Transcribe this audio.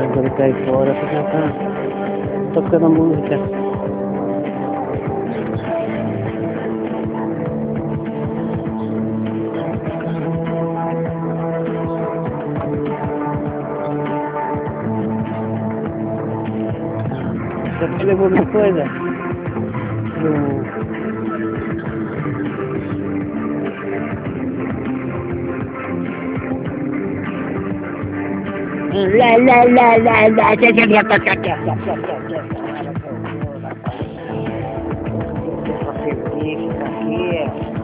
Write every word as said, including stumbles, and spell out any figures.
Agora cai fora pra já tá tocando a música. Você levou alguma coisa? No... La la la la la aqui.